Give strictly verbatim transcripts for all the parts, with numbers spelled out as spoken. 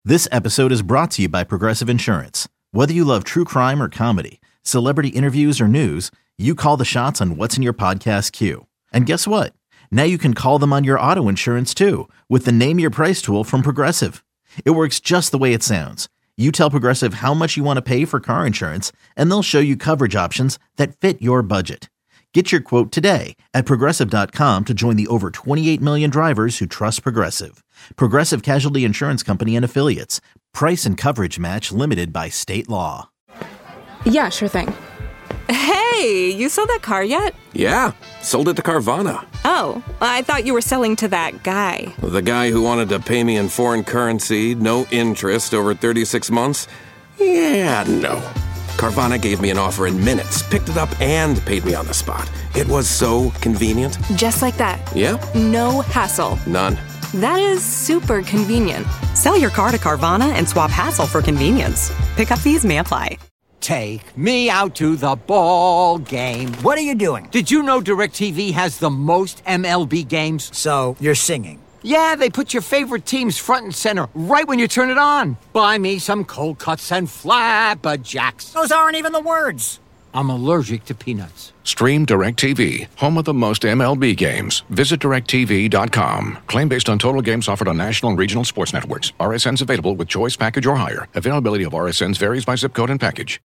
This episode is brought to you by Progressive Insurance. Whether you love true crime or comedy, celebrity interviews or news, you call the shots on what's in your podcast queue. And guess what? Now you can call them on your auto insurance too with the Name Your Price tool from Progressive. It works just the way it sounds. You tell Progressive how much you want to pay for car insurance, and they'll show you coverage options that fit your budget. Get your quote today at Progressive dot com to join the over twenty-eight million drivers who trust Progressive. Progressive Casualty Insurance Company and Affiliates. Price and coverage match limited by state law. Yeah, sure thing. Hey, you sold that car yet? Yeah, sold it to Carvana. Oh, I thought you were selling to that guy. The guy who wanted to pay me in foreign currency, no interest, over thirty-six months? Yeah, no. Carvana gave me an offer in minutes, picked it up, and paid me on the spot. It was so convenient. Just like that. Yeah? No hassle. None. That is super convenient. Sell your car to Carvana and swap hassle for convenience. Pickup fees may apply. Take me out to the ball game. What are you doing? Did you know DirecTV has the most M L B games? So, you're singing? Yeah, they put your favorite teams front and center right when you turn it on. Buy me some cold cuts and flapjacks. Those aren't even the words. I'm allergic to peanuts. Stream DirecTV, home of the most M L B games. Visit direct T V dot com. Claim based on total games offered on national and regional sports networks. R S Ns available with choice package or higher. Availability of R S Ns varies by zip code and package.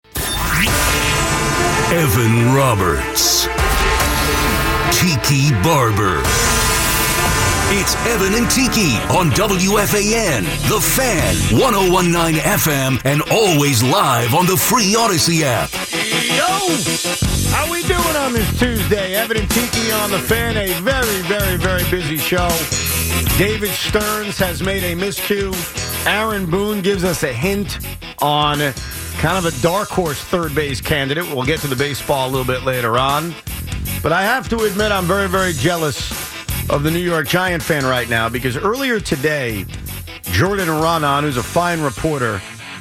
Evan Roberts. Tiki Barber. It's Evan and Tiki on W F A N, The Fan, one oh one point nine F M, and always live on the free Odyssey app. Yo! How we doing on this Tuesday? Evan and Tiki on The Fan, a very, very, very busy show. David Stearns has made a miscue. Aaron Boone gives us a hint on kind of a dark horse third base candidate. We'll get to the baseball a little bit later on. But I have to admit I'm very, very jealous of the New York Giant fan right now, because earlier today, Jordan Raanan, who's a fine reporter,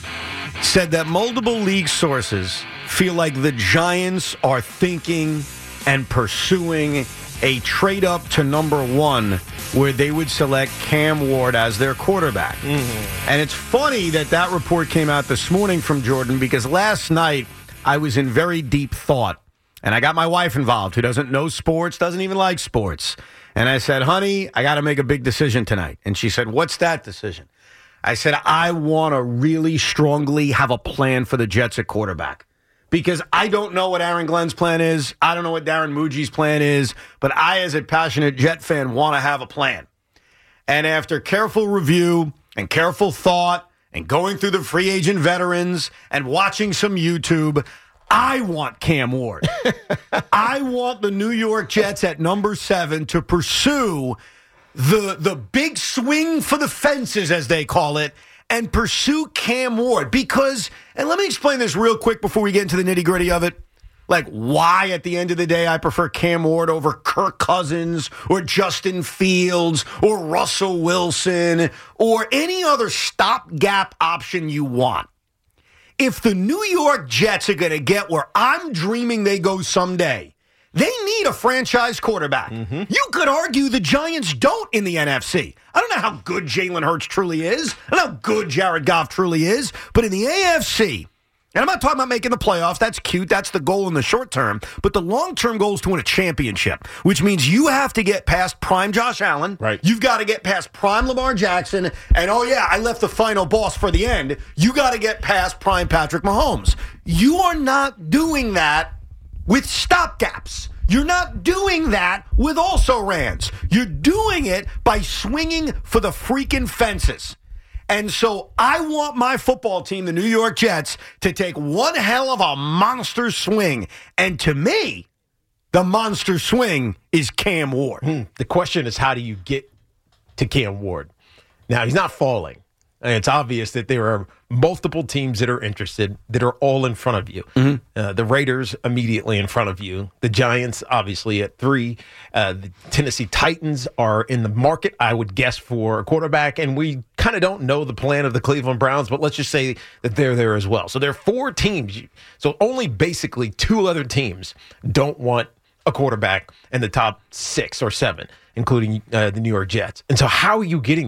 said that multiple league sources feel like the Giants are thinking and pursuing a trade up to number one where they would select Cam Ward as their quarterback. Mm-hmm. And it's funny that that report came out this morning from Jordan, because last night I was in very deep thought, and I got my wife involved, who doesn't know sports, doesn't even like sports. And I said, honey, I got to make a big decision tonight. And she said, what's that decision? I said, I want to really strongly have a plan for the Jets at quarterback, because I don't know what Aaron Glenn's plan is. I don't know what Darren Muji's plan is. But I, as a passionate Jet fan, want to have a plan. And after careful review and careful thought and going through the free agent veterans and watching some YouTube, I want Cam Ward. I want the New York Jets at number seven to pursue the the big swing for the fences, as they call it, and pursue Cam Ward. Because, and let me explain this real quick before we get into the nitty-gritty of it, like why at the end of the day I prefer Cam Ward over Kirk Cousins or Justin Fields or Russell Wilson or any other stopgap option you want. If the New York Jets are going to get where I'm dreaming they go someday, they need a franchise quarterback. Mm-hmm. You could argue the Giants don't in the N F C. I don't know how good Jalen Hurts truly is. I don't know how good Jared Goff truly is. But in the A F C, and I'm not talking about making the playoffs. That's cute. That's the goal in the short term. But the long-term goal is to win a championship, which means you have to get past prime Josh Allen. Right. You've got to get past prime Lamar Jackson. And, oh, yeah, I left the final boss for the end. You got to get past prime Patrick Mahomes. You are not doing that with stopgaps. You're not doing that with also-rans. You're doing it by swinging for the freaking fences. And so I want my football team, the New York Jets, to take one hell of a monster swing. And to me, the monster swing is Cam Ward. Hmm. The question is, how do you get to Cam Ward? Now, he's not falling. And it's obvious that there are multiple teams that are interested, that are all in front of you. Mm-hmm. Uh, the Raiders immediately in front of you. The Giants, obviously, at three. Uh, the Tennessee Titans are in the market, I would guess, for a quarterback. And we kind of don't know the plan of the Cleveland Browns, but let's just say that they're there as well. So there are four teams. So only basically two other teams don't want a quarterback in the top six or seven, including uh, the New York Jets. And so how are you getting there?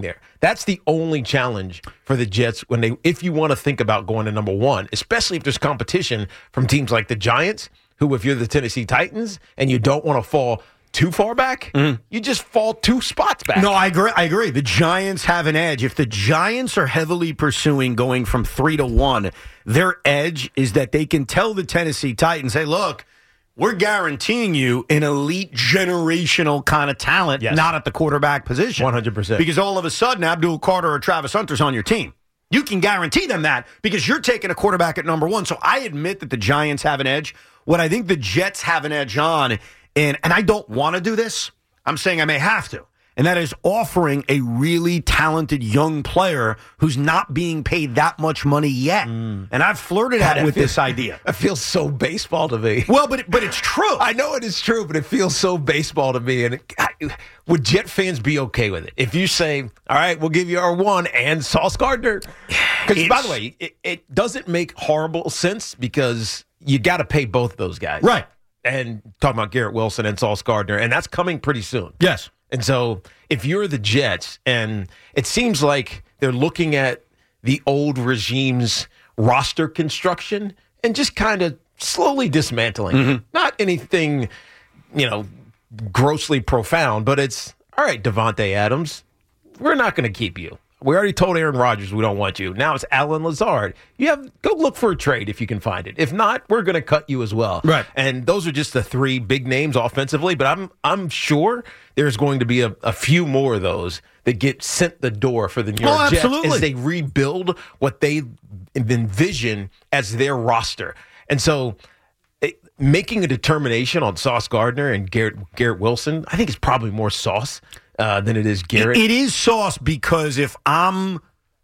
That's the only challenge for the Jets when they, if you want to think about going to number one, especially if there's competition from teams like the Giants, who, if you're the Tennessee Titans and you don't want to fall too far back, mm-hmm. you just fall two spots back. No, I agree. I agree. The Giants have an edge. If the Giants are heavily pursuing going from three to one, their edge is that they can tell the Tennessee Titans, hey, look, we're guaranteeing you an elite generational kind of talent, yes. not at the quarterback position. one hundred percent. Because all of a sudden, Abdul Carter or Travis Hunter's on your team. You can guarantee them that because you're taking a quarterback at number one. So I admit that the Giants have an edge. What I think the Jets have an edge on, and, and I don't want to do this, I'm saying I may have to, and that is offering a really talented young player who's not being paid that much money yet. Mm. And I've flirted God, at with feels, this idea. It feels so baseball to me. Well, but but it's true. I know it is true, but it feels so baseball to me. And it, I, would Jet fans be okay with it? If you say, all right, we'll give you our one and Sauce Gardner. Because, by the way, it, it doesn't make horrible sense because you got to pay both of those guys. Right. And talking about Garrett Wilson and Sauce Gardner, and that's coming pretty soon. Yes. And so if you're the Jets, and it seems like they're looking at the old regime's roster construction and just kind of slowly dismantling. Mm-hmm. Not anything, you know, grossly profound, but it's, all right, Devontae Adams, we're not going to keep you. We already told Aaron Rodgers we don't want you. Now it's Allen Lazard. You have go look for a trade if you can find it. If not, we're going to cut you as well. Right. And those are just the three big names offensively, but I'm I'm sure there's going to be a, a few more of those that get sent the door for the New York oh, Jets absolutely. as they rebuild what they envision as their roster. And so it, making a determination on Sauce Gardner and Garrett Garrett Wilson, I think it's probably more Sauce Uh, than it is Garrett. It, it is Sauce because if I'm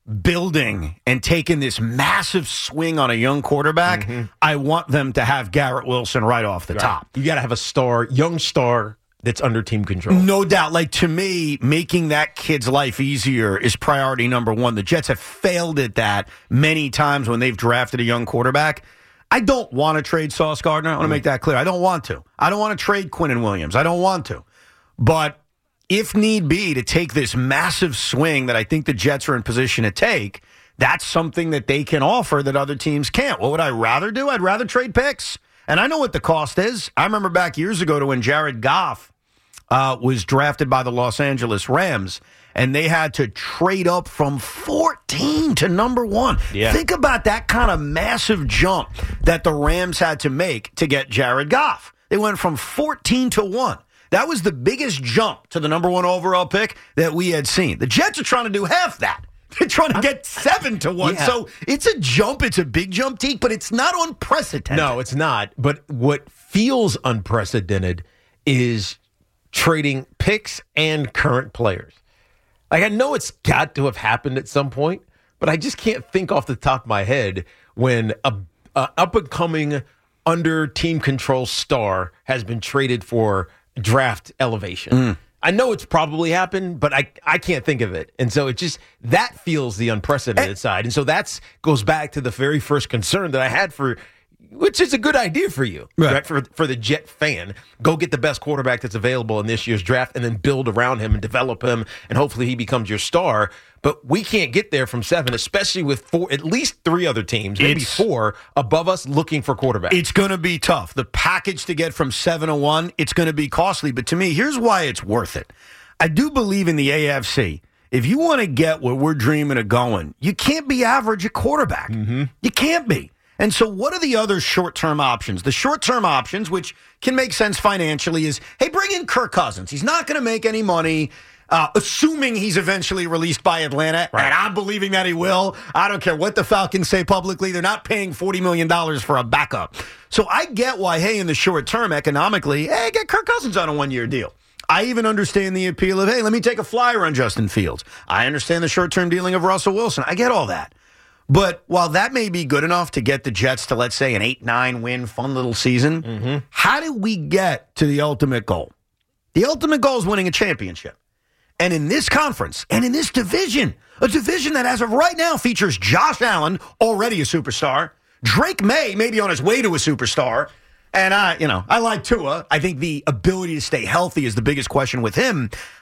building and taking this massive swing on a young quarterback, mm-hmm. I want them to have Garrett Wilson right off the right. top. You got to have a star, young star that's under team control. No doubt. Like, to me, making that kid's life easier is priority number one. The Jets have failed at that many times when they've drafted a young quarterback. I don't want to trade Sauce Gardner. I want to mm-hmm. make that clear. I don't want to. I don't want to trade Quinnen Williams. I don't want to. But if need be, to take this massive swing that I think the Jets are in position to take, that's something that they can offer that other teams can't. What would I rather do? I'd rather trade picks. And I know what the cost is. I remember back years ago to when Jared Goff uh, was drafted by the Los Angeles Rams, and they had to trade up from fourteen to number one. Yeah. Think about that kind of massive jump that the Rams had to make to get Jared Goff. They went from fourteen to one. That was the biggest jump to the number one overall pick that we had seen. The Jets are trying to do half that. They're trying to get seven to one. Yeah. So it's a jump. It's a big jump, Teak, but it's not unprecedented. No, it's not. But what feels unprecedented is trading picks and current players. Like, I know it's got to have happened at some point, but I just can't think off the top of my head when a, a up-and-coming under team control star has been traded for draft elevation. Mm. I know it's probably happened, but I I can't think of it. And so it just, that feels the unprecedented and, side. And so that's goes back to the very first concern that I had for, which is a good idea for you, right. right? For, for the Jet fan. Go get the best quarterback that's available in this year's draft and then build around him and develop him, and hopefully he becomes your star. But we can't get there from seven, especially with four, at least three other teams, maybe it's, four above us looking for quarterbacks. It's going to be tough. The package to get from seven to one, it's going to be costly. But to me, here's why it's worth it. I do believe in the A F C. If you want to get where we're dreaming of going, you can't be average at quarterback. Mm-hmm. You can't be. And so what are the other short-term options? The short-term options, which can make sense financially, is, hey, bring in Kirk Cousins. He's not going to make any money. Uh, assuming he's eventually released by Atlanta, right. and I'm believing that he will. I don't care what the Falcons say publicly. They're not paying forty million dollars for a backup. So I get why, hey, in the short term, economically, hey, get Kirk Cousins on a one-year deal. I even understand the appeal of, hey, let me take a flyer on Justin Fields. I understand the short-term dealing of Russell Wilson. I get all that. But while that may be good enough to get the Jets to, let's say, an eight nine win, fun little season, mm-hmm. how do we get to the ultimate goal? The ultimate goal is winning a championship. And in this conference, and in this division, a division that as of right now features Josh Allen, already a superstar, Drake May, maybe on his way to a superstar, and I, you know, I like Tua. I think the ability to stay healthy is the biggest question with him.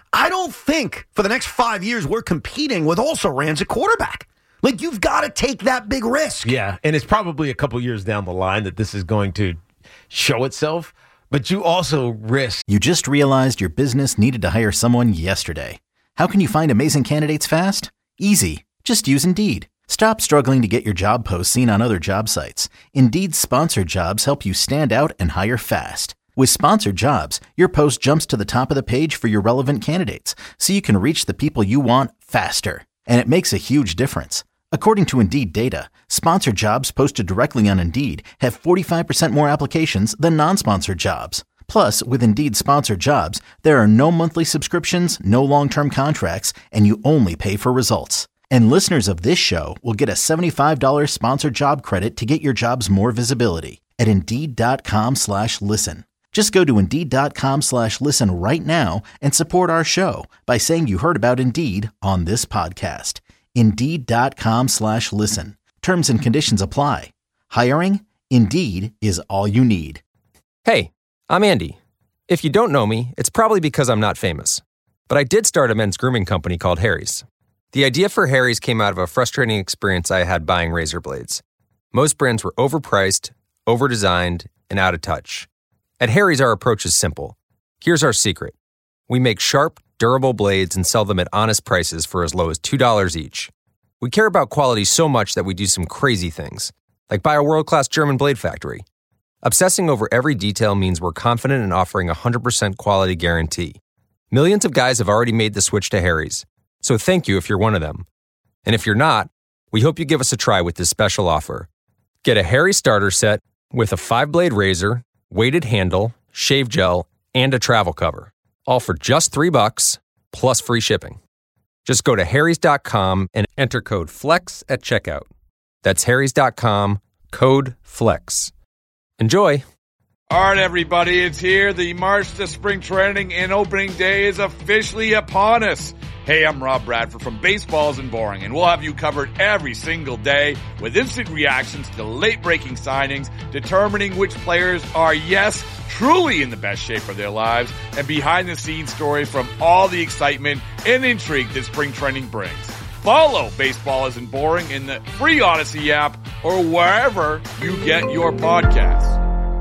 I don't think for the next five years we're competing with also-rans at quarterback. Like, you've got to take that big risk. Yeah, and it's probably a couple years down the line that this is going to show itself, but you also risk. You just realized your business needed to hire someone yesterday. How can you find amazing candidates fast? Easy. Just use Indeed. Stop struggling to get your job posts seen on other job sites. Indeed's sponsored jobs help you stand out and hire fast. With sponsored jobs, your post jumps to the top of the page for your relevant candidates, so you can reach the people you want faster. And it makes a huge difference. According to Indeed data, sponsored jobs posted directly on Indeed have forty-five percent more applications than non-sponsored jobs. Plus, with Indeed sponsored jobs, there are no monthly subscriptions, no long-term contracts, and you only pay for results. And listeners of this show will get a seventy-five dollars sponsored job credit to get your jobs more visibility at Indeed.com slash listen. Just go to Indeed.com slash listen right now and support our show by saying you heard about Indeed on this podcast. Indeed.com slash listen. Terms and conditions apply. Hiring? Indeed is all you need. Hey, I'm Andy. If you don't know me, it's probably because I'm not famous. But I did start a men's grooming company called Harry's. The idea for Harry's came out of a frustrating experience I had buying razor blades. Most brands were overpriced, overdesigned, and out of touch. At Harry's, our approach is simple. Here's our secret. We make sharp, durable blades and sell them at honest prices for as low as two dollars each. We care about quality so much that we do some crazy things, like buy a world-class German blade factory. Obsessing over every detail means we're confident in offering a one hundred percent quality guarantee. Millions of guys have already made the switch to Harry's, so thank you if you're one of them. And if you're not, we hope you give us a try with this special offer. Get a Harry's starter set with a five-blade razor, weighted handle, shave gel, and a travel cover. All for just three bucks, plus free shipping. Just go to harrys dot com and enter code FLEX at checkout. That's harrys dot com, code FLEX. Enjoy! All right, everybody, it's here. The March to Spring Training and Opening Day is officially upon us. Hey, I'm Rob Bradford from Baseball Isn't Boring, and we'll have you covered every single day with instant reactions to late-breaking signings, determining which players are, yes, truly in the best shape of their lives, and behind-the-scenes story from all the excitement and intrigue that spring training brings. Follow Baseball Isn't Boring in the free Odyssey app or wherever you get your podcasts.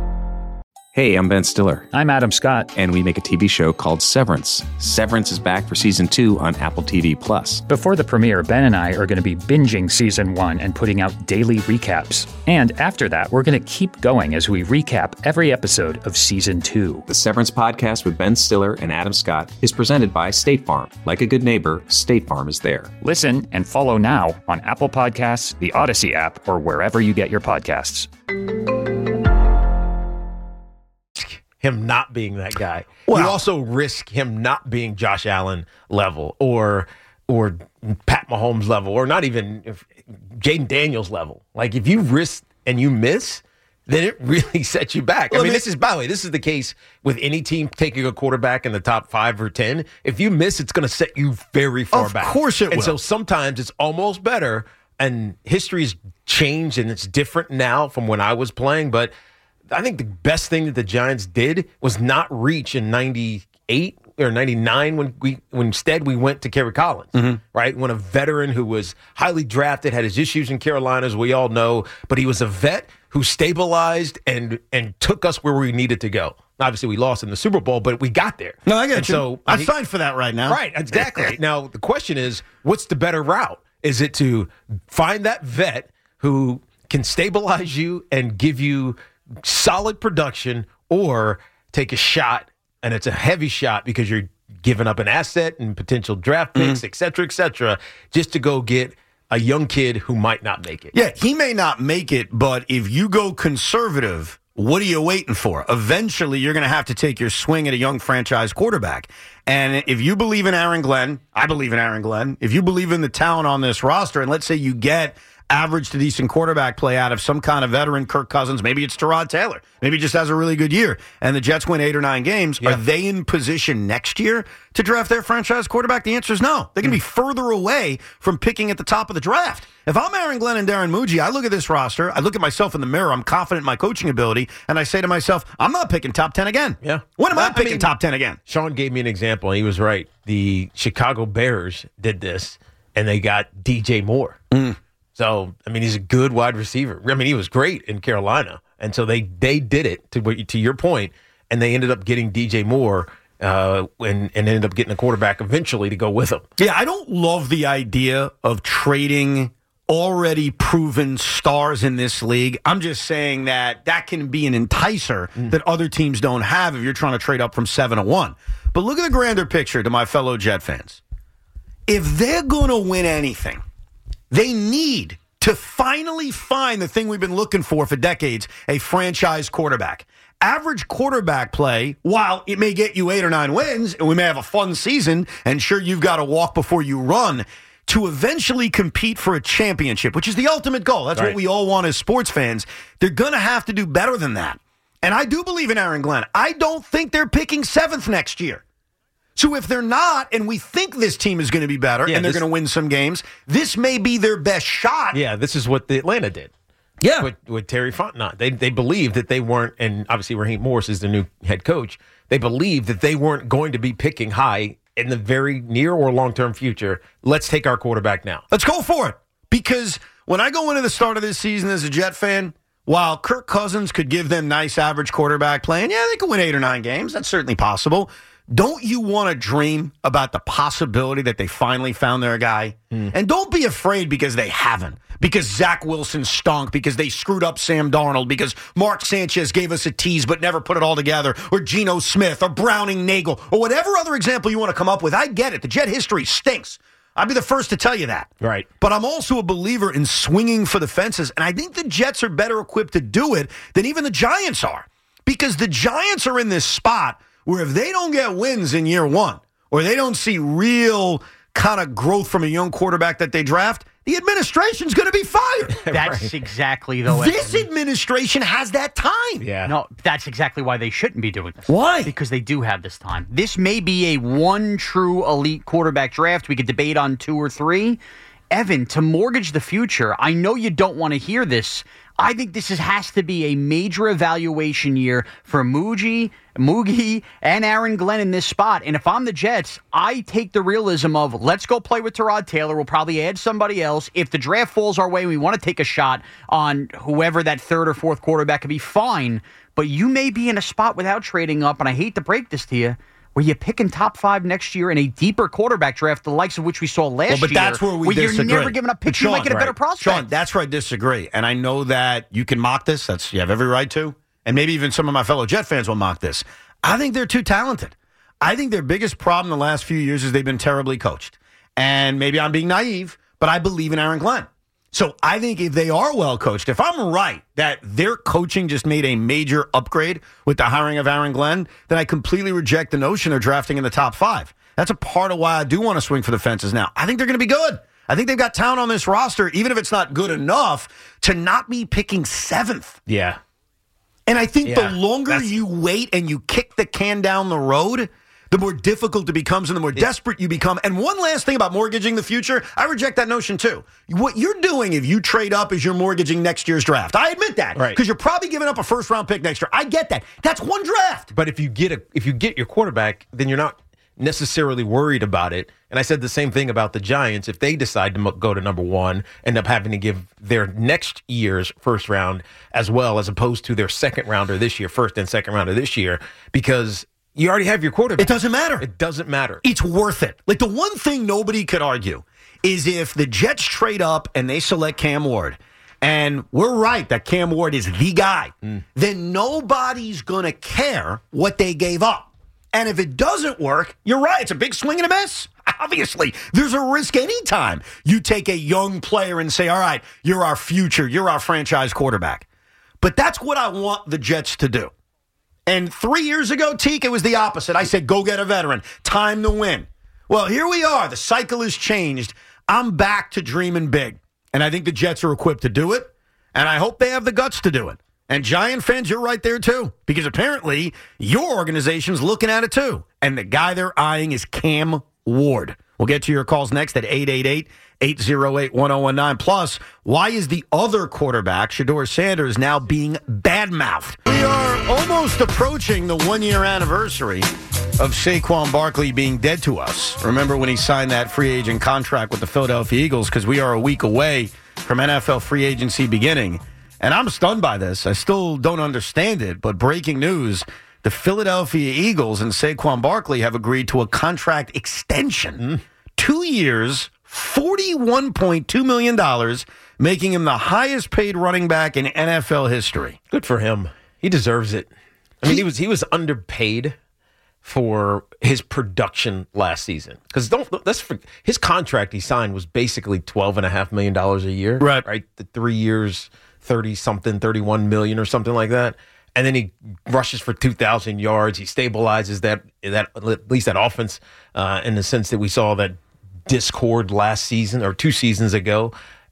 Hey, I'm Ben Stiller. I'm Adam Scott. And we make a T V show called Severance. Severance is back for season two on Apple T V Plus. Before the premiere, Ben and I are going to be binging season one and putting out daily recaps. And after that, we're going to keep going as we recap every episode of season two. The Severance podcast with Ben Stiller and Adam Scott is presented by State Farm. Like a good neighbor, State Farm is there. Listen and follow now on Apple Podcasts, the Odyssey app, or wherever you get your podcasts. Him not being that guy. Well, you also risk him not being Josh Allen level or or Pat Mahomes level or not even Jaden Daniels level. Like, if you risk and you miss, then it really sets you back. Well, I mean, I mean, this is, by the way, this is the case with any team taking a quarterback in the top five or ten. If you miss, it's going to set you very far of back. Of course it and will. So sometimes it's almost better, and history's changed and it's different now from when I was playing, but I think the best thing that the Giants did was not reach in ninety-eight or ninety-nine when we when instead we went to Kerry Collins, mm-hmm. right? When a veteran who was highly drafted, had his issues in Carolina, as we all know, but he was a vet who stabilized and and took us where we needed to go. Obviously, we lost in the Super Bowl, but we got there. No, I get and you. So I'd he, sign for that right now. Right, exactly. Now, the question is, what's the better route? Is it to find that vet who can stabilize you and give you solid production, or take a shot, and it's a heavy shot because you're giving up an asset and potential draft picks, mm-hmm. et cetera, et cetera, just to go get a young kid who might not make it? Yeah, he may not make it, but if you go conservative, what are you waiting for? Eventually, you're going to have to take your swing at a young franchise quarterback. And if you believe in Aaron Glenn, I believe in Aaron Glenn. If you believe in the talent on this roster, and let's say you get average to decent quarterback play out of some kind of veteran, Kirk Cousins. Maybe it's Tyrod Taylor. Maybe he just has a really good year. And the Jets win eight or nine games. Yeah. Are they in position next year to draft their franchise quarterback? The answer is no. They're going to be further away from picking at the top of the draft. If I'm Aaron Glenn and Darren Muji, I look at this roster, I look at myself in the mirror, I'm confident in my coaching ability, and I say to myself, I'm not picking top ten again. Yeah. When am I, I picking mean, top ten again? Sean gave me an example, and he was right. The Chicago Bears did this, and they got D J Moore. Mm. So, I mean, he's a good wide receiver. I mean, he was great in Carolina. And so they, they did it, to to your point, and they ended up getting D J Moore uh, and, and ended up getting a quarterback eventually to go with him. Yeah, I don't love the idea of trading already proven stars in this league. I'm just saying that that can be an enticer mm. that other teams don't have if you're trying to trade up from seven to one. But look at the grander picture to my fellow Jet fans. If they're going to win anything, they need to finally find the thing we've been looking for for decades, a franchise quarterback. Average quarterback play, while it may get you eight or nine wins, and we may have a fun season, and sure, you've got to walk before you run, to eventually compete for a championship, which is the ultimate goal. That's right. What we all want as sports fans. They're going to have to do better than that. And I do believe in Aaron Glenn. I don't think they're picking seventh next year. So if they're not, and we think this team is going to be better, yeah, and they're going to win some games, this may be their best shot. Yeah, this is what the Atlanta did. Yeah. With, with Terry Fontenot. They they believed that they weren't, and obviously Raheem Morris is the new head coach, they believed that they weren't going to be picking high in the very near or long-term future. Let's take our quarterback now. Let's go for it. Because when I go into the start of this season as a Jet fan, while Kirk Cousins could give them nice average quarterback play, and yeah, they could win eight or nine games. That's certainly possible. Don't you want to dream about the possibility that they finally found their guy? Mm. And don't be afraid because they haven't. Because Zach Wilson stunk. Because they screwed up Sam Darnold. Because Mark Sanchez gave us a tease but never put it all together. Or Geno Smith. Or Browning Nagel. Or whatever other example you want to come up with. I get it. The Jet history stinks. I'd be the first to tell you that. Right. But I'm also a believer in swinging for the fences. And I think the Jets are better equipped to do it than even the Giants are. Because the Giants are in this spot where if they don't get wins in year one, or they don't see real kind of growth from a young quarterback that they draft, the administration's going to be fired. That's right. exactly the way. This administration has that time. Yeah. No, that's exactly why they shouldn't be doing this. Why? Because they do have this time. This may be a one true elite quarterback draft. We could debate on two or three. Evan, to mortgage the future, I know you don't want to hear this. I think this is, has to be a major evaluation year for Muji, Moogie, and Aaron Glenn in this spot. And if I'm the Jets, I take the realism of let's go play with Tyrod Taylor. We'll probably add somebody else. If the draft falls our way, we want to take a shot on whoever that third or fourth quarterback could be, fine. But you may be in a spot without trading up, and I hate to break this to you, where you're picking top five next year in a deeper quarterback draft, the likes of which we saw last year. Well, but year, that's where we where disagree. You're never giving up picks. You might get a right. better prospect. Sean, that's where I disagree. And I know that you can mock this. That's you have every right to. And maybe even some of my fellow Jet fans will mock this. I think they're too talented. I think their biggest problem the last few years is they've been terribly coached. And maybe I'm being naive, but I believe in Aaron Glenn. So I think if they are well coached, if I'm right that their coaching just made a major upgrade with the hiring of Aaron Glenn, then I completely reject the notion of drafting in the top five. That's a part of why I do want to swing for the fences now. I think they're going to be good. I think they've got talent on this roster, even if it's not good enough, to not be picking seventh. Yeah. And I think yeah, the longer you wait and you kick the can down the road, the more difficult it becomes and the more it, desperate you become. And one last thing about mortgaging the future, I reject that notion too. What you're doing if you trade up is you're mortgaging next year's draft. I admit that. Right. Because you're probably giving up a first round pick next year. I get that. That's one draft. But if you get a if you get your quarterback, then you're not necessarily worried about it. And I said the same thing about the Giants. If they decide to go to number one, end up having to give their next year's first round as well, as opposed to their second rounder this year, first and second rounder this year, because you already have your quarterback. It doesn't matter. It doesn't matter. It's worth it. Like, the one thing nobody could argue is if the Jets trade up and they select Cam Ward, and we're right that Cam Ward is the guy, mm. then nobody's going to care what they gave up. And if it doesn't work, you're right. It's a big swing and a miss. Obviously, there's a risk anytime you take a young player and say, all right, you're our future. You're our franchise quarterback. But that's what I want the Jets to do. And three years ago, Teak, it was the opposite. I said, go get a veteran. Time to win. Well, here we are. The cycle has changed. I'm back to dreaming big. And I think the Jets are equipped to do it, and I hope they have the guts to do it. And Giant fans, you're right there, too, because apparently your organization's looking at it, too. And the guy they're eyeing is Cam Ward. We'll get to your calls next at eight eight eight, eight oh eight, one oh one nine. Plus, why is the other quarterback, Shedeur Sanders, now being badmouthed? We are almost approaching the one-year anniversary of Saquon Barkley being dead to us. Remember when he signed that free agent contract with the Philadelphia Eagles, because we are a week away from N F L free agency beginning. And I'm stunned by this. I still don't understand it, but breaking news, the Philadelphia Eagles and Saquon Barkley have agreed to a contract extension. Mm. Two years, forty-one point two million dollars, making him the highest paid running back in N F L history. Good for him. He deserves it. I mean, he, he was he was underpaid for his production last season. Because don't let's for, his contract he signed was basically twelve and a half million dollars a year. Right. Right. The three years, thirty something, thirty-one million or something like that. And then he rushes for two thousand yards. He stabilizes that that at least that offense uh, in the sense that we saw that discord last season or two seasons ago,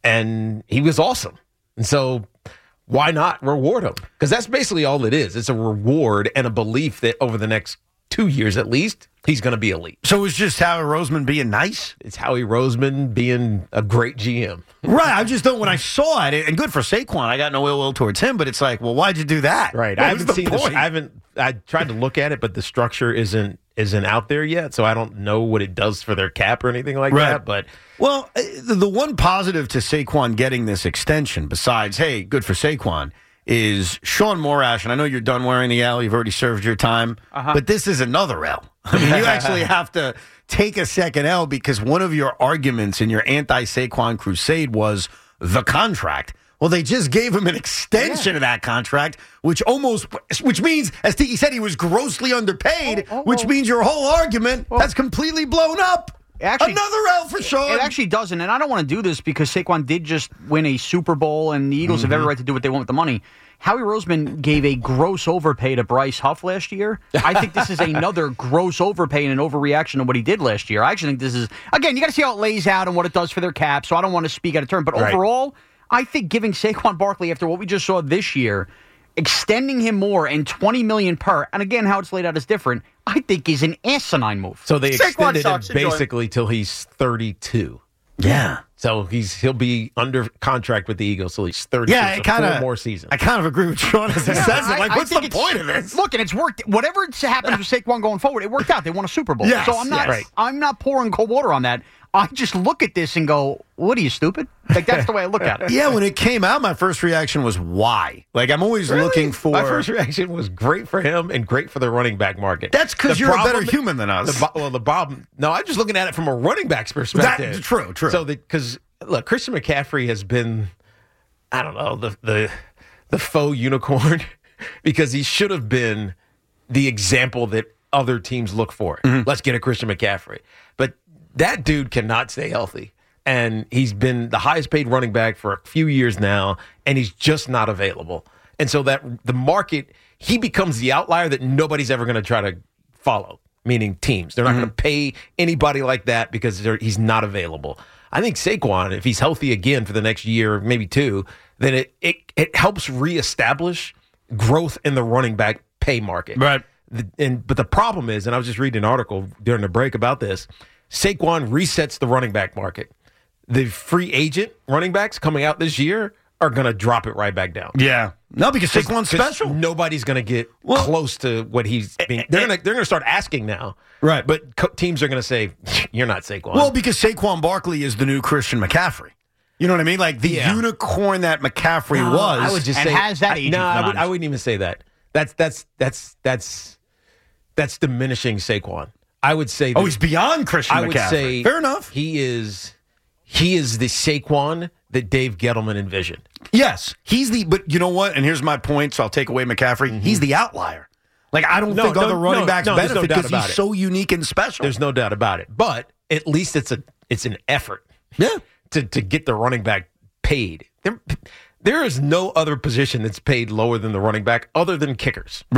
and he was awesome. And so why not reward him? Because that's basically all it is. It's a reward and a belief that over the next two years at least, he's going to be elite. So it's just Howie Roseman being nice? It's Howie Roseman being a great G M. Right. I just don't, when I saw it, and good for Saquon, I got no ill will towards him, but it's like, well, why'd you do that? Right. What I haven't seen this. I haven't, I tried to look at it, but the structure isn't isn't out there yet, so I don't know what it does for their cap or anything like right. that. But well, the one positive to Saquon getting this extension, besides, hey, good for Saquon, is Sean Morash, and I know you're done wearing the L, you've already served your time, uh-huh. but this is another L. I mean, you actually have to take a second L because one of your arguments in your anti-Saquon crusade was the contract. Well, they just gave him an extension yeah. of that contract, which almost, which means, as Tiki said, he was grossly underpaid, oh, oh, which oh. means your whole argument oh. has completely blown up. Actually, another L for Sean. It actually doesn't, and I don't want to do this because Saquon did just win a Super Bowl, and the Eagles mm-hmm. have every right to do what they want with the money. Howie Roseman gave a gross overpay to Bryce Huff last year. I think this is another gross overpay and an overreaction to what he did last year. I actually think this is, again, you got to see how it lays out and what it does for their cap, so I don't want to speak out of turn. But right. overall, I think giving Saquon Barkley, after what we just saw this year, extending him more and twenty million dollars per, and again, how it's laid out is different, I think is an asinine move. So they Saquon extended sucks, him basically till he's thirty-two. Yeah. So he's he'll be under contract with the Eagles till he's thirty. Yeah, so I kind of more seasons. I kind of agree with Sean as he says it. Like, I, what's I the point of this? Look, and it's worked. Whatever happens with Saquon going forward, it worked out. They won a Super Bowl. Yes, so I'm not. yes. Right. I'm not pouring cold water on that. I just look at this and go, "What are you, stupid?" Like that's the way I look at it. Yeah, when it came out, my first reaction was why. Like I'm always really? looking for. My first reaction was great for him and great for the running back market. That's because you're problem, a better human than us. The, well, the Bob. No, I'm just looking at it from a running back's perspective. That, true, true. So because look, Christian McCaffrey has been, I don't know, the the the faux unicorn because he should have been the example that other teams look for. Mm-hmm. Let's get a Christian McCaffrey, but that dude cannot stay healthy. And he's been the highest paid running back for a few years now, and he's just not available. And so that the market, he becomes the outlier that nobody's ever going to try to follow, meaning teams. They're not mm-hmm. going to pay anybody like that because he's not available. I think Saquon, if he's healthy again for the next year, maybe two, then it it, it helps reestablish growth in the running back pay market. Right. The, and But the problem is, and I was just reading an article during the break about this, Saquon resets the running back market. The free agent running backs coming out this year are going to drop it right back down. Yeah. No, because Saquon's special. Nobody's going to get well, close to what he's being. They're going to they're going to start asking now. Right. But co- teams are going to say, you're not Saquon. Well, because Saquon Barkley is the new Christian McCaffrey. You know what I mean? Like the yeah. unicorn that McCaffrey no, was. I would just and say. has that I, no, I, would, I wouldn't even say that. That's that's that's that's that's diminishing Saquon. I would say. That, oh, he's beyond Christian I McCaffrey. would say. Fair enough. He is. He is the Saquon that Dave Gettleman envisioned. Yes, he's the. But you know what? And here's my point. So I'll take away McCaffrey. Mm-hmm. He's the outlier. Like I don't no, think no, other running no, backs no, benefit because no he's it. so unique and special. There's no doubt about it. But at least it's a it's an effort. Yeah. To to get the running back paid. There, there is no other position that's paid lower than the running back other than kickers. Right.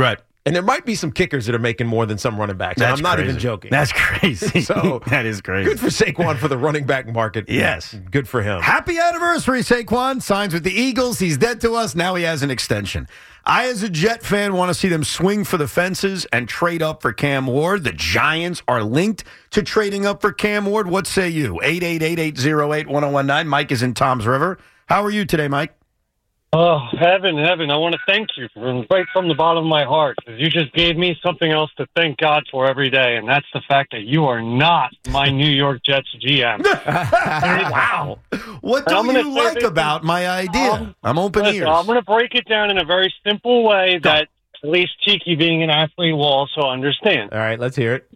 And there might be some kickers that are making more than some running backs. And I'm not crazy. even joking. That's crazy. So that is crazy. Good for Saquon for the running back market. Yes. Good for him. Happy anniversary, Saquon. Signs with the Eagles. He's dead to us. Now he has an extension. I, as a Jet fan, want to see them swing for the fences and trade up for Cam Ward. The Giants are linked to trading up for Cam Ward. What say you? eight eight eight, eight oh eight, one oh one nine. Mike is in Tom's River. How are you today, Mike? Oh, heaven, heaven. I want to thank you from, right from the bottom of my heart, because you just gave me something else to thank God for every day, and that's the fact that you are not my New York Jets G M. Wow. What don't you like about my idea? Um, I'm open listen, ears. I'm going to break it down in a very simple way that at least Tiki, being an athlete, will also understand. All right, let's hear it.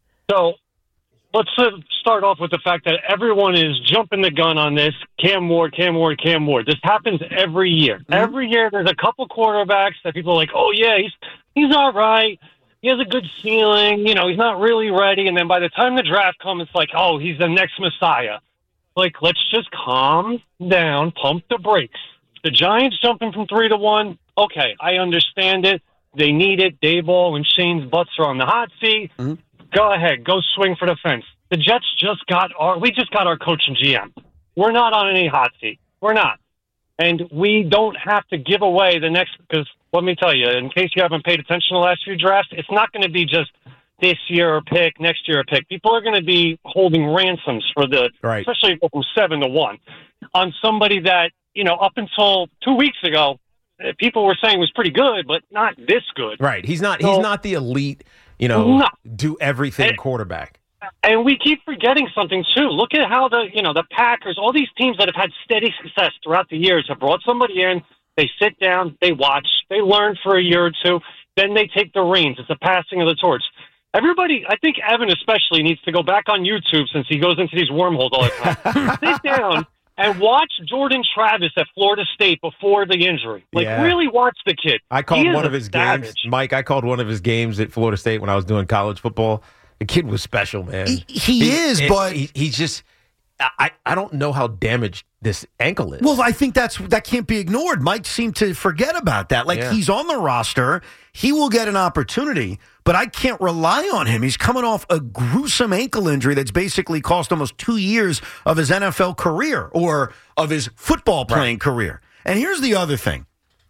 So let's uh, start off with the fact that everyone is jumping the gun on this. Cam Ward, Cam Ward, Cam Ward. This happens every year. Mm-hmm. Every year there's a couple quarterbacks that people are like, oh, yeah, he's he's all right. He has a good ceiling. You know, he's not really ready. And then by the time the draft comes, it's like, oh, he's the next Messiah. Like, let's just calm down, pump the brakes. The Giants jumping from three to one, okay, I understand it. They need it. Dayball and Shane's butts are on the hot seat. Mm-hmm. Go ahead, go swing for the fence. The Jets just got our, we just got our coach and G M. We're not on any hot seat. We're not. And we don't have to give away the next, because let me tell you, in case you haven't paid attention to the last few drafts, it's not going to be just this year a pick, next year a pick. People are going to be holding ransoms for the, right. especially from seven to one, on somebody that, you know, up until two weeks ago, people were saying was pretty good, but not this good. Right. He's not, so, he's not the elite, you know, no. do everything and, quarterback. And we keep forgetting something, too. Look at how the, you know, the Packers, all these teams that have had steady success throughout the years have brought somebody in, they sit down, they watch, they learn for a year or two, then they take the reins. It's a passing of the torch. Everybody, I think Evan especially, needs to go back on YouTube since he goes into these wormholes all the time. Sit down and watch Jordan Travis at Florida State before the injury. Like, yeah. really watch the kid. I called he one of his savage. games, Mike, I called one of his games at Florida State when I was doing college football. The kid was special, man. He, he, he is, it, but he, he's just. I, I don't know how damaged this ankle is. Well, I think that's that can't be ignored. Mike seemed to forget about that. Like, yeah. he's on the roster. He will get an opportunity, but I can't rely on him. He's coming off a gruesome ankle injury that's basically cost almost two years of his N F L career or of his football playing right. career. And here's the other thing.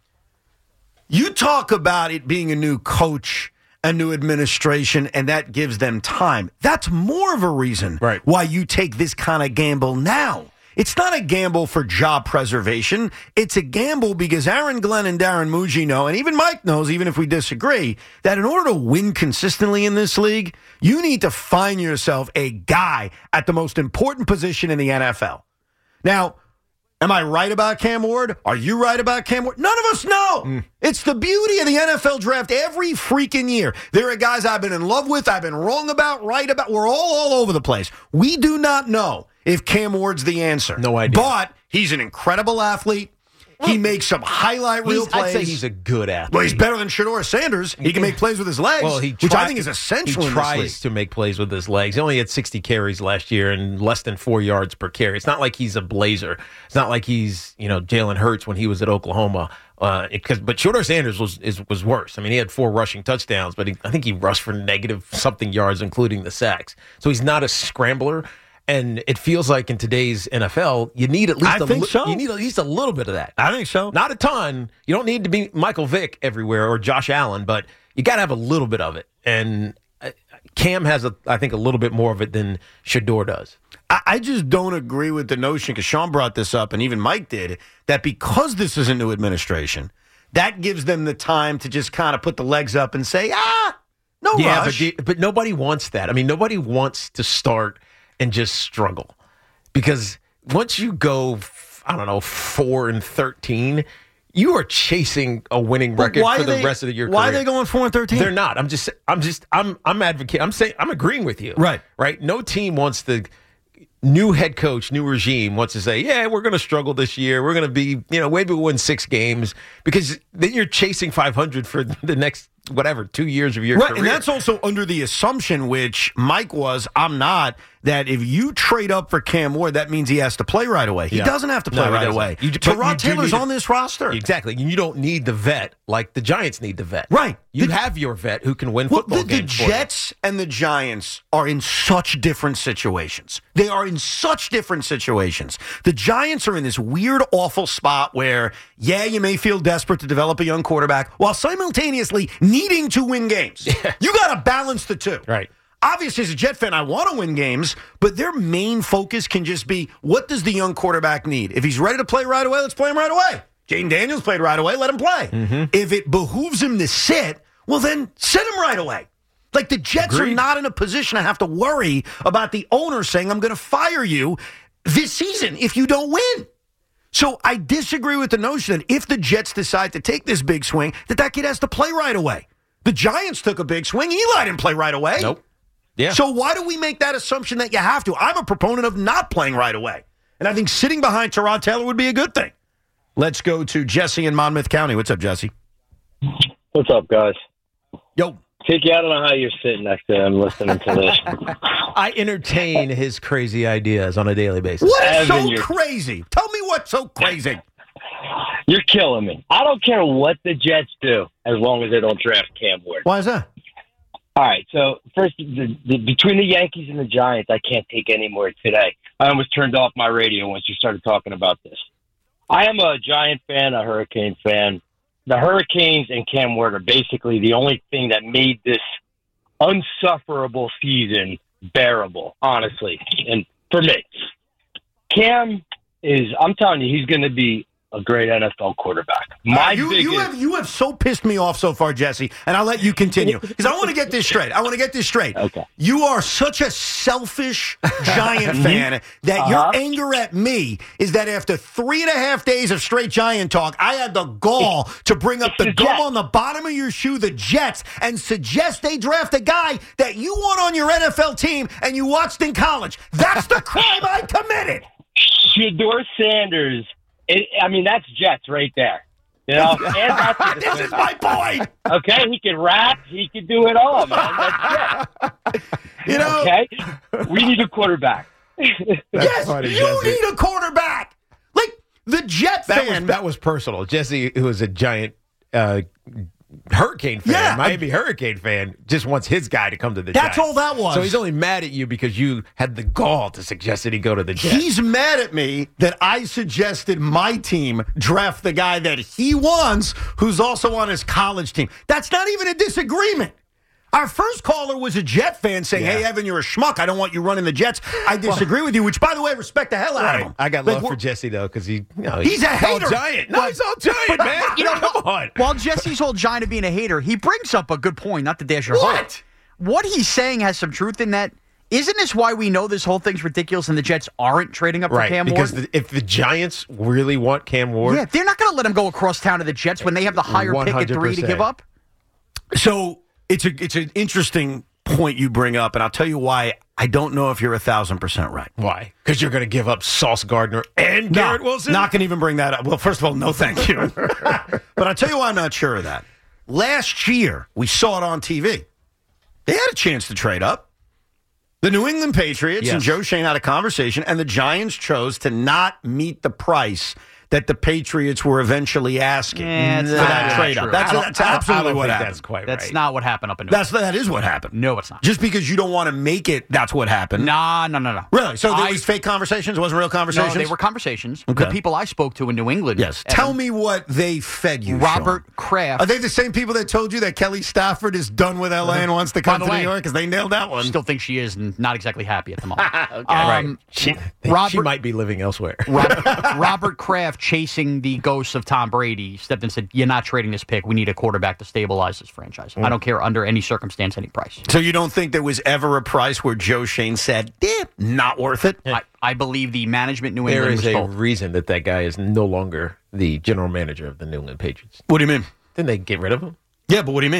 You talk about it being a new coach, a new administration, and that gives them time. That's more of a reason right. why you take this kind of gamble now. It's not a gamble for job preservation. It's a gamble because Aaron Glenn and Darren Muji know, and even Mike knows, even if we disagree, that in order to win consistently in this league, you need to find yourself a guy at the most important position in the N F L. Now, am I right about Cam Ward? Are you right about Cam Ward? None of us know. Mm. It's the beauty of the N F L draft every freaking year. There are guys I've been in love with, I've been wrong about, right about. We're all all over the place. We do not know if Cam Ward's the answer. No idea. But he's an incredible athlete. He makes some highlight reel plays. I'd say he's a good athlete. Well, he's better than Shedeur Sanders. He can make plays with his legs, well, he which try, I think is essential He in tries this league. to make plays with his legs. He only had sixty carries last year and less than four yards per carry. It's not like he's a blazer. It's not like he's, you know, Jalen Hurts when he was at Oklahoma. Uh, because, but Shedeur Sanders was is, was worse. I mean, he had four rushing touchdowns, but he, I think he rushed for negative something yards, including the sacks. So he's not a scrambler. And it feels like in today's N F L, you need at least I a think li- so. you need at least a little bit of that. I think so. Not a ton. You don't need to be Michael Vick everywhere or Josh Allen, but you got to have a little bit of it. And Cam has, a, I think, a little bit more of it than Shedeur does. I, I just don't agree with the notion, because Sean brought this up, and even Mike did, that because this is a new administration, that gives them the time to just kind of put the legs up and say, ah, no yeah, rush. Yeah, but, but nobody wants that. I mean, nobody wants to start and just struggle, because once you go, I don't know, four and thirteen, you are chasing a winning record for the they, rest of your why career. Why are they going four and thirteen? They're not. I'm just, I'm just, I'm, I'm advocating. I'm saying, I'm agreeing with you. Right, right. No team wants the new head coach, new regime wants to say, yeah, we're going to struggle this year. We're going to be, you know, maybe we'll win six games, because then you're chasing five hundred for the next whatever, two years of your right, career. And that's also under the assumption, which Mike was, I'm not, that if you trade up for Cam Ward, that means he has to play right away. He Yeah. doesn't have to play No, he right doesn't. away. You- but Tyrod you do Taylor's need on a- this roster. Exactly. You don't need the vet like the Giants need the vet. Right. You The- have your vet who can win Well, football the, the games for you. Jets and the Giants are in such different situations. They are in such different situations. The Giants are in this weird, awful spot where, yeah, you may feel desperate to develop a young quarterback while simultaneously needing to win games. You got to balance the two. Right. Obviously, as a Jet fan, I want to win games, but their main focus can just be, what does the young quarterback need? If he's ready to play right away, let's play him right away. Jaden Daniels played right away, let him play. Mm-hmm. If it behooves him to sit, well, then sit him right away. Like, the Jets Agreed. are not in a position to have to worry about the owner saying, I'm going to fire you this season if you don't win. So I disagree with the notion that if the Jets decide to take this big swing, that that kid has to play right away. The Giants took a big swing. Eli didn't play right away. Nope. Yeah. So why do we make that assumption that you have to? I'm a proponent of not playing right away. And I think sitting behind Tyrod Taylor would be a good thing. Let's go to Jesse in Monmouth County. What's up, Jesse? What's up, guys? Yo. Tiki, I don't know how you're sitting next to him listening to this. I entertain his crazy ideas on a daily basis. What is Evan, so you're- crazy? Tell me what's so crazy. You're killing me. I don't care what the Jets do as long as they don't draft Cam Ward. Why is that? All right, so first, the, the, between the Yankees and the Giants, I can't take any more today. I almost turned off my radio once you started talking about this. I am a Giant fan, a Hurricane fan. The Hurricanes and Cam Ward are basically the only thing that made this unsufferable season bearable, honestly. And for me, Cam is, I'm telling you, he's going to be a great N F L quarterback. My Uh, you, biggest, you have you have so pissed me off so far, Jesse, and I'll let you continue because I want to get this straight. I want to get this straight. Okay. You are such a selfish Giant fan that Uh-huh. your anger at me is that after three and a half days of straight Giant talk, I had the gall to bring up the gum on the bottom of your shoe, the Jets, and suggest they draft a guy that you want on your N F L team and you watched in college. That's the crime I committed. Shedeur Sanders. It, I mean, that's Jets right there. You know, and that's this is my point. Okay, he can rap, he can do it all, man. That's Jets. You know, okay, we need a quarterback. yes, funny, you Jesse. need a quarterback. Like the Jet That fan. was, that was personal. Jesse, who is a giant uh, Hurricane fan, Yeah, Miami Hurricane fan, just wants his guy to come to the That's Giants. all that was. So he's only mad at you because you had the gall to suggest that he go to the Jets. He's mad at me that I suggested my team draft the guy that he wants, who's also on his college team. That's not even a disagreement. Our first caller was a Jet fan saying, Yeah. hey, Evan, you're a schmuck. I don't want you running the Jets. I disagree with you, which, by the way, I respect the hell out Right. of him. I got Like, love for we're- Jesse, though, because he, you know, He's a all hater. giant. No, But- he's all giant, but, man. you know, Come on. While Jesse's whole giant of being a hater, he brings up a good point, not to dash your What? heart. What he's saying has some truth in that. Isn't this why we know this whole thing's ridiculous and the Jets aren't trading up for Right, Cam because Ward? the, if the Giants really want Cam Ward, Yeah, they're not going to let him go across town to the Jets when they have the higher pick at three to give up. So it's a it's an interesting point you bring up, and I'll tell you why I don't know if you're a thousand percent right. why? Because you're going to give up Sauce Gardner and No, Garrett Wilson? Not going to even bring that up. Well, first of all, no thank you. But I'll tell you why I'm not sure of that. Last year, we saw it on T V. They had a chance to trade up. The New England Patriots and Yes. Joe Shane had a conversation, and the Giants chose to not meet the price that the Patriots were eventually asking Yeah, it's for not that that trade true. up. That's, I don't- that's I don't- absolutely I don't what think happened. that's quite That's right. not what happened up in New That's that is what happened. No, it's not. Just because you don't want to make it, that's what happened. Nah, no, no, no. Really? So there I- was fake conversations? It wasn't real No, conversations? they were conversations. Okay. The people I spoke to in New England. Yes. Evan, Tell me what they fed you, Robert Sean. Kraft. Are they the same people that told you that Kelly Stafford is done with L A and wants to By come the to way, New York? Because they nailed that one. Still think she is and not exactly happy at the moment. Okay. Um, She, Robert- she might be living elsewhere. Robert, Robert Kraft, chasing the ghosts of Tom Brady, stepped in and said, "You're not trading this pick. We need a quarterback to stabilize this franchise. I don't care under any circumstance, any price." So you don't think there was ever a price where Joe Shane said, eh, not worth it? I, I believe the management New There England is was a told. reason that that guy is no longer the general manager of the New England Patriots. What do you mean? Didn't they get rid of him? Yeah, but what do you mean?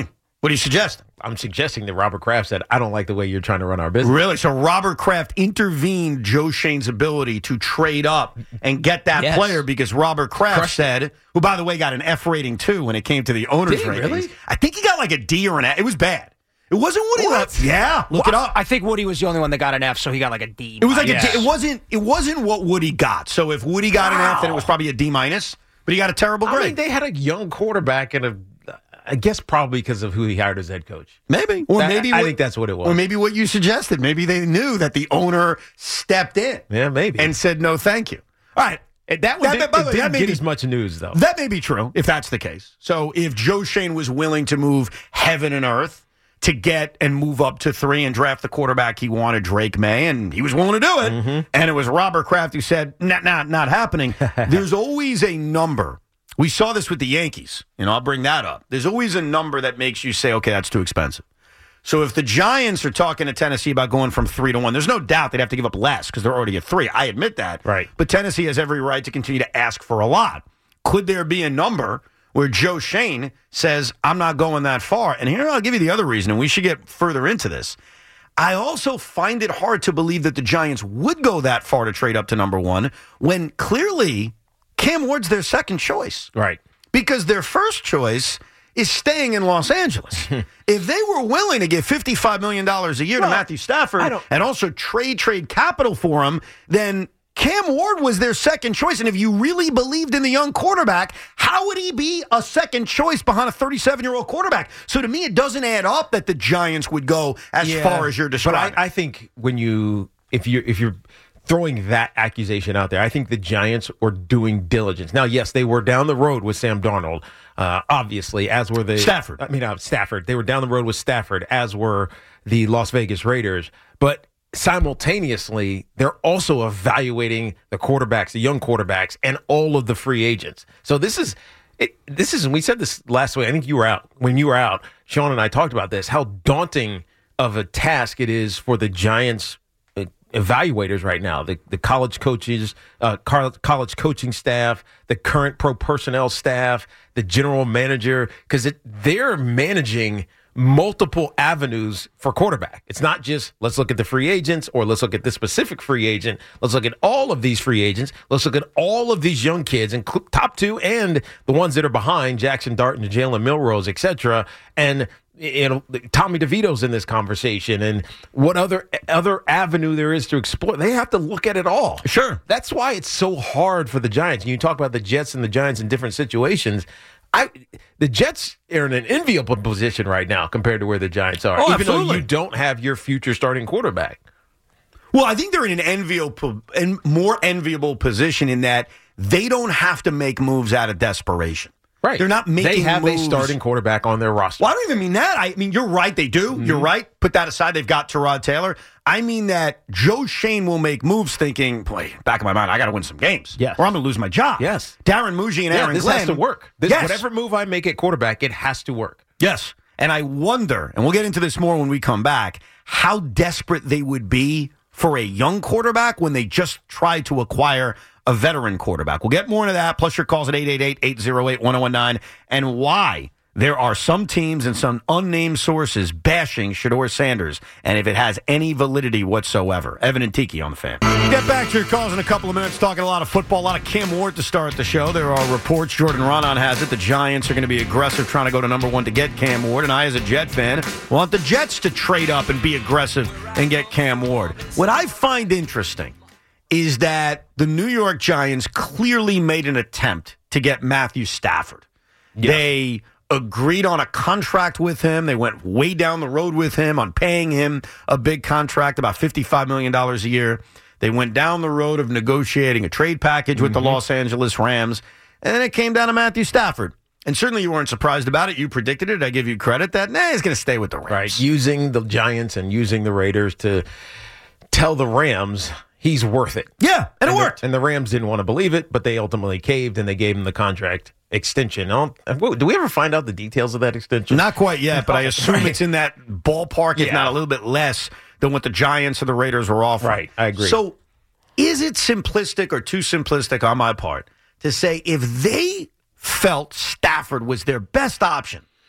What are you suggesting? I'm suggesting that Robert Kraft said, I don't like the way you're trying to run our business. Really? So Robert Kraft intervened Joe Shane's ability to trade up and get that Yes. player because Robert Kraft Crushed said, who, by the way, got an F rating, too, when it came to the owner's Did he ratings. really? I think he got like a D or an F. It was bad. It wasn't Woody. What? Yeah, look it up. I think Woody was the only one that got an F, so he got like a D. It was like minus. a D. It wasn't. It wasn't what Woody got. So if Woody got an F, then it was probably a D minus. But he got a terrible grade. I mean, they had a young quarterback and a, I guess probably because of who he hired as head coach. Maybe. Or That- maybe I what- think that's what it was. Or maybe what you suggested. Maybe they knew that the owner stepped in. Yeah, maybe. And said, no, thank you. All right. That one did, by the it way, didn't that may get be- as much news, though. That may be true, if that's the case. So if Joe Shane was willing to move heaven and earth to get and move up to three and draft the quarterback he wanted, Drake May, and he was willing to do it, Mm-hmm. and it was Robert Kraft who said, not, not, not happening, there's always a number. We saw this with the Yankees, and I'll bring that up. There's always a number that makes you say, okay, that's too expensive. So if the Giants are talking to Tennessee about going from three to one, there's no doubt they'd have to give up less because they're already at three. I admit that. Right. But Tennessee has every right to continue to ask for a lot. Could there be a number where Joe Shane says, I'm not going that far? And here I'll give you the other reason, and we should get further into this. I also find it hard to believe that the Giants would go that far to trade up to number one when clearly Cam Ward's their second choice. Right. Because their first choice is staying in Los Angeles. If they were willing to give fifty-five million dollars a year Well, to Matthew Stafford I don't- and also trade trade capital for him, then Cam Ward was their second choice. And if you really believed in the young quarterback, how would he be a second choice behind a thirty-seven-year-old quarterback? So to me, it doesn't add up that the Giants would go as Yeah, far as you're describing. But I, I think when you, if you're, if you're throwing that accusation out there, I think the Giants were doing diligence. Now, yes, they were down the road with Sam Darnold, uh, obviously, as were the Stafford. I mean, uh, Stafford. They were down the road with Stafford, as were the Las Vegas Raiders. But simultaneously, they're also evaluating the quarterbacks, the young quarterbacks, and all of the free agents. So this is. It, this is, and we said this last week. I think you were out when you were out. Sean and I talked about this. How daunting of a task it is for the Giants uh, evaluators right now. The the college coaches, uh, college coaching staff, the current pro personnel staff, the general manager, because they're managing multiple avenues for quarterback. It's not just let's look at the free agents or let's look at this specific free agent. Let's look at all of these free agents. Let's look at all of these young kids and cl- top two and the ones that are behind Jackson Dart and Jalen Milrose, et cetera. And you know, Tommy DeVito's in this conversation and what other other avenue there is to explore. They have to look at it all. Sure. That's why it's so hard for the Giants. And you talk about the Jets and the Giants in different situations. I, the Jets are in an enviable position right now compared to where the Giants are, Oh, even absolutely. though you don't have your future starting quarterback. Well, I think they're in an enviable, and more enviable position in that they don't have to make moves out of desperation. Right. They're not making They have moves. a starting quarterback on their roster. Well, I don't even mean that. I mean, you're right. They do. Mm-hmm. You're right. Put that aside. They've got Tyrod Taylor. I mean that Joe Shane will make moves thinking, boy, back of my mind, I got to win some games. Yes. Or I'm going to lose my job. Yes. Darren Muji and Yeah, Aaron this Glenn. has to work. This, Yes. Whatever move I make at quarterback, it has to work. Yes. And I wonder, and we'll get into this more when we come back, how desperate they would be for a young quarterback when they just tried to acquire a veteran quarterback. We'll get more into that, plus your calls at eight eight eight, eight oh eight, one oh one nine, and why there are some teams and some unnamed sources bashing Shedeur Sanders, and if it has any validity whatsoever. Evan and Tiki on the Fan. Get back to your calls in a couple of minutes, talking a lot of football, a lot of Cam Ward to start the show. There are reports, Jordan Ronan has it, the Giants are going to be aggressive trying to go to number one to get Cam Ward, and I, as a Jet fan, want the Jets to trade up and be aggressive and get Cam Ward. What I find interesting is that the New York Giants clearly made an attempt to get Matthew Stafford. Yeah. They agreed on a contract with him. They went way down the road with him on paying him a big contract, about fifty-five million dollars a year. They went down the road of negotiating a trade package with mm-hmm. the Los Angeles Rams, and then it came down to Matthew Stafford. And certainly you weren't surprised about it. You predicted it. I give you credit that, nah, he's going to stay with the Rams. Right, using the Giants and using the Raiders to tell the Rams he's worth it. Yeah, and, and it worked. The, and the Rams didn't want to believe it, but they ultimately caved, and they gave him the contract extension. Do we ever find out the details of that extension? Not quite yet, but I assume right. it's in that ballpark, if yeah. not a little bit less than what the Giants or the Raiders were offering. Right, I agree. So is it simplistic or too simplistic on my part to say if they felt Stafford was their best option,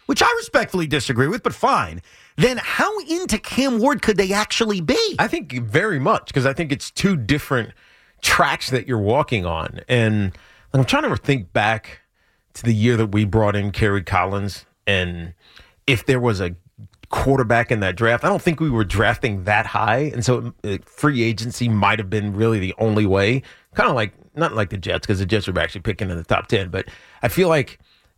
which I respectfully disagree with, but fine, then how into Cam Ward could they actually be? I think very much, because I think it's two different tracks that you're walking on. And I'm trying to think back to the year that we brought in Kerry Collins, and if there was a quarterback in that draft, I don't think we were drafting that high. And so uh, free agency might have been really the only way. Kind of like, not like the Jets, because the Jets are actually picking in the top ten, but I feel like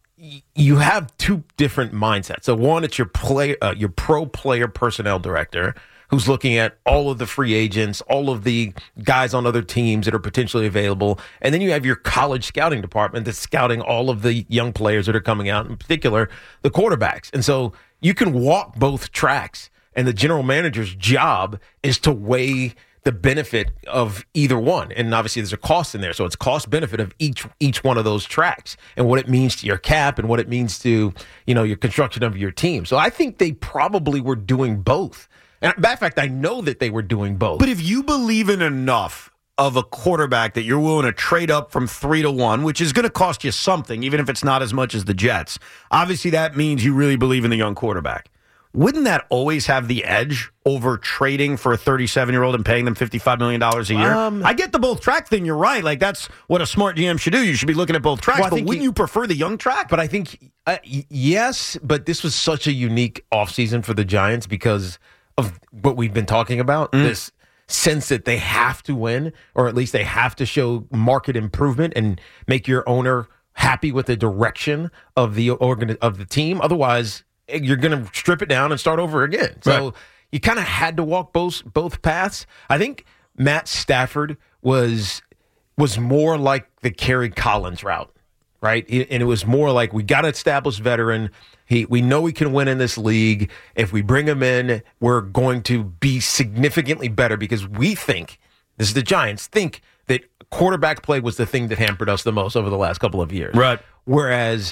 you have two different mindsets. So one, it's your play, uh, your pro player personnel director, who's looking at all of the free agents, all of the guys on other teams that are potentially available. And then you have your college scouting department that's scouting all of the young players that are coming out, in particular, the quarterbacks. And so you can walk both tracks, and the general manager's job is to weigh the benefit of either one. And obviously there's a cost in there. So it's cost benefit of each each one of those tracks and what it means to your cap and what it means to, you know, your construction of your team. So I think they probably were doing both. And matter of fact, I know that they were doing both. But if you believe in enough of a quarterback that you're willing to trade up from three to one, which is going to cost you something, even if it's not as much as the Jets, obviously that means you really believe in the young quarterback. Wouldn't that always have the edge over trading for a thirty-seven-year-old and paying them fifty-five million dollars a year? Um, I get the both track thing. You're right. Like, that's what a smart G M should do. You should be looking at both tracks. Well, but wouldn't you, you prefer the young track? But I think, uh, yes, but this was such a unique offseason for the Giants because of what we've been talking about, mm. this sense that they have to win, or at least they have to show market improvement and make your owner happy with the direction of the organ- of the team. Otherwise, you're going to strip it down and start over again. So right. you kind of had to walk both both paths. I think Matt Stafford was was more like the Kerry Collins route, right? And it was more like, we got to establish veteran. He, we know he can win in this league. If we bring him in, we're going to be significantly better because we think, this is the Giants, think that quarterback play was the thing that hampered us the most over the last couple of years. Right. Whereas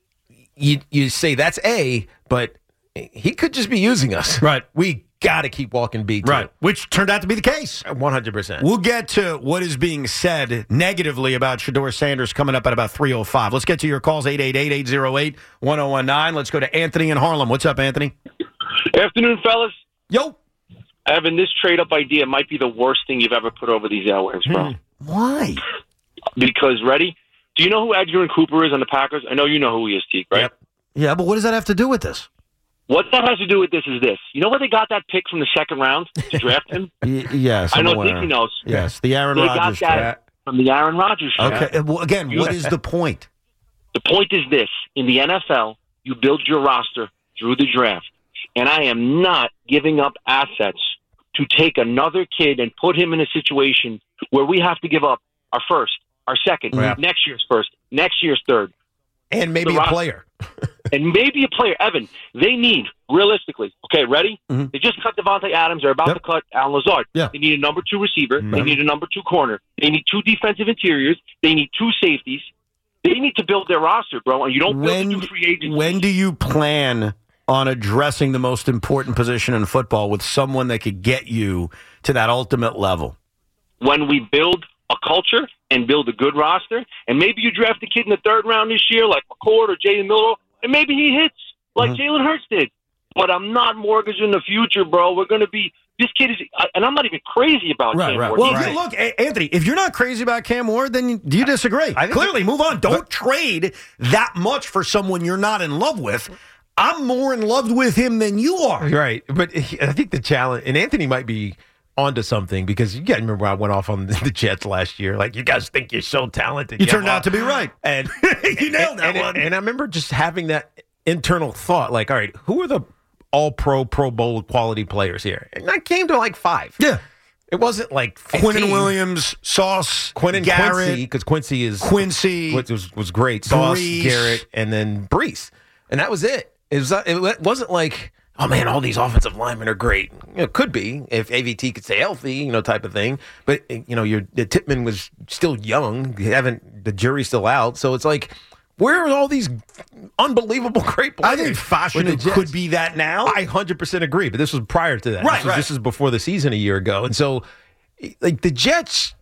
you you say that's A, but he could just be using us. Right. We got to keep walking B too. Right. Which turned out to be the case. one hundred percent. We'll get to what is being said negatively about Shedeur Sanders coming up at about three oh five. Let's get to your calls, eight eight eight, eight oh eight, one oh one nine. Let's go to Anthony in Harlem. What's up, Anthony? Afternoon, fellas. Yo. Evan, this trade-up idea might be the worst thing you've ever put over these airwaves, bro. Hmm. Why? Because, ready? Do you know who Adrian Cooper is on the Packers? I know you know who he is, Teak, right? Yep. Yeah, but what does that have to do with this? What that has to do with this is this. You know where they got that pick from the second round to draft him? y- yes. I know aware. Dickie knows. Yes, the Aaron they Rodgers got that draft. from the Aaron Rodgers draft. Okay, well, again, what is the point? The point is this. In the N F L, you build your roster through the draft. And I am not giving up assets to take another kid and put him in a situation where we have to give up our first, our second, yeah. next year's first, next year's third. And maybe a player. and maybe a player. Evan, they need, realistically, okay, ready? Mm-hmm. They just cut Devontae Adams. They're about yep. to cut Alan Lazard. Yeah. They need a number two receiver. Mm-hmm. They need a number two corner. They need two defensive interiors. They need two safeties. They need to build their roster, bro, and you don't when, build two free agents. When do you plan on addressing the most important position in football with someone that could get you to that ultimate level? When we build a culture and build a good roster, and maybe you draft a kid in the third round this year like McCord or Jaden Miller, and maybe he hits like mm-hmm. Jalen Hurts did. But I'm not mortgaging the future, bro. We're going to be – this kid is – and I'm not even crazy about right, Cam right. Ward. Well, right. look, Anthony, if you're not crazy about Cam Ward, then do you disagree? Clearly, move on. Don't but, trade that much for someone you're not in love with. I'm more in love with him than you are. Right. But I think the challenge – and Anthony might be – onto something, because you guys remember I went off on the Jets last year. Like, you guys think you're so talented. You yeah, turned well, out to be right. And you nailed that and, one. And, and I remember just having that internal thought, like, all right, who are the all-pro, Pro Bowl quality players here? And I came to like five. Yeah. It wasn't like fifteen. Quinnen Williams, Sauce, Quinn and Garrett, Quincy, because Quincy is Quincy was, was great. Sauce, Brees. Garrett, and then Brees. And that was it. It, was, it wasn't like, oh, man, all these offensive linemen are great. It could be if A V T could stay healthy, you know, type of thing. But, you know, your the Tippmann was still young. You haven't the jury's still out. So it's like, where are all these unbelievable great players? I think Fashanu could be that now. I one hundred percent agree. But this was prior to that. Right, this was, right. This is before the season a year ago. And so, like, the Jets,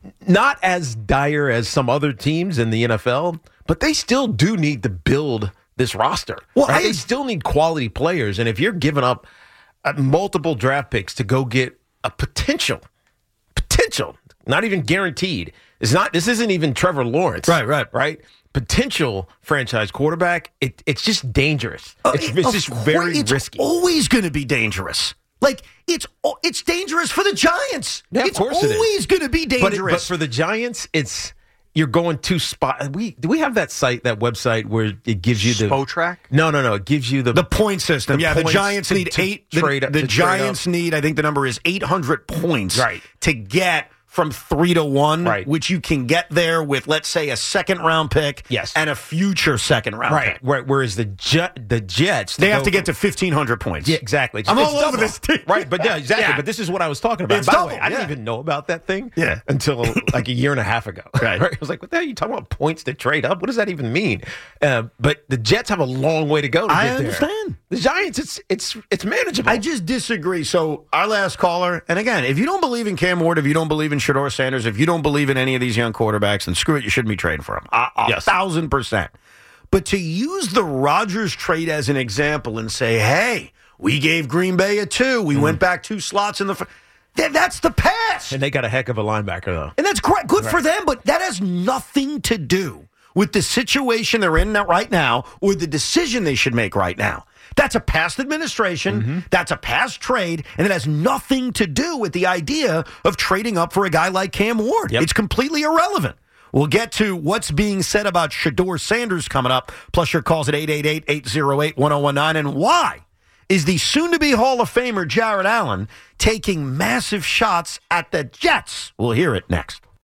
not as dire as some other teams in the N F L, but they still do need to build this roster. Well, right? I- they still need quality players, and if you're giving up uh, multiple draft picks to go get a potential, potential, not even guaranteed. It's not. This isn't even Trevor Lawrence. Right, right, right. Potential franchise quarterback. It, it's just dangerous. It's, it's Of just course, very it's risky. always going to be dangerous. Like, it's it's dangerous for the Giants. Yeah, of it's course it is. always going to be But, it, dangerous. but for the Giants, it's you're going two spot. We do we have that site, that website where it gives you the Spotrac? No, no, no. It gives you the the point system. the yeah, the points Giants to- need to eight. trade the up- the to trade Giants up. need, I think the number is eight hundred points Right. to get from three to one, Right. which you can get there with, let's say, a second round pick Yes. and a future second round right. pick. Right. Whereas the Jet, the Jets, They have go- to get to fifteen hundred points. Yeah, exactly. I'm It's all over double. this team. Right, but yeah, exactly. Yeah. But this is what I was talking about. It's By the double, way, I didn't yeah. even know about that thing Yeah. until like a year and a half ago. Right. I was like, what the hell are you talking about points to trade up? What does that even mean? Uh, but the Jets have a long way to go to I get there. understand. The Giants, it's it's it's manageable. I just disagree. So our last caller, and again, if you don't believe in Cam Ward, if you don't believe in Shedeur Sanders, if you don't believe in any of these young quarterbacks, then screw it, you shouldn't be trading for them. A, a Yes. thousand percent. But to use the Rodgers trade as an example and say, hey, we gave Green Bay a two. We went back two slots in the fr- th- that's the past. and they got a heck of a linebacker though. And that's great. Good for Right. them, but that has nothing to do with the situation they're in now- right now or the decision they should make right now. That's a past administration. Mm-hmm. That's a past trade, and it has nothing to do with the idea of trading up for a guy like Cam Ward. Yep. It's completely irrelevant. We'll get to what's being said about Shedeur Sanders coming up, plus your calls at eight eight eight, eight oh eight, one oh one nine, and why is the soon-to-be Hall of Famer Jared Allen taking massive shots at the Jets? We'll hear it next.